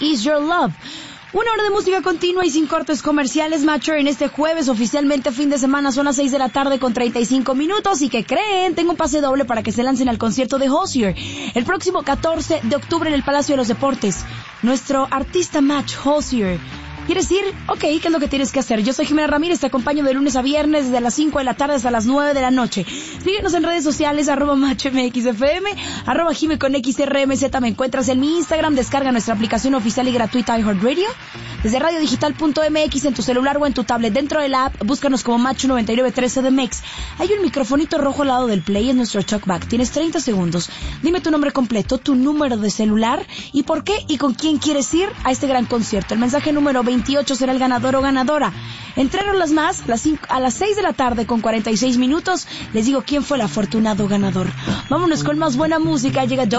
Is Your Love. Una hora de música continua y sin cortes comerciales, Macho, en este jueves, oficialmente fin de semana, son las 6 de la tarde con 35 minutos. ¿Y qué creen? Tengo un pase doble para que se lancen al concierto de Hozier el próximo 14 de octubre en el Palacio de los Deportes. Nuestro artista Match, Hozier. ¿Quieres ir? Ok, ¿qué es lo que tienes que hacer? Yo soy Jimena Ramírez, te acompaño de lunes a viernes desde las 5 de la tarde hasta las 9 de la noche. Síguenos en redes sociales, @MachMXFM, @Jime con XRMZ. Me encuentras en mi Instagram, descarga nuestra aplicación oficial y gratuita iHeartRadio. Desde radiodigital.mx en tu celular o en tu tablet. Dentro de la app, búscanos como Macho 9913 de Mex. Hay un microfonito rojo al lado del play en nuestro talkback. Tienes 30 segundos. Dime tu nombre completo, tu número de celular y por qué y con quién quieres ir a este gran concierto. El mensaje número 28 será el ganador o ganadora. Entrénos las más a las 6 de la tarde con 46 minutos. Les digo quién fue el afortunado ganador. Vámonos con más buena música. Llega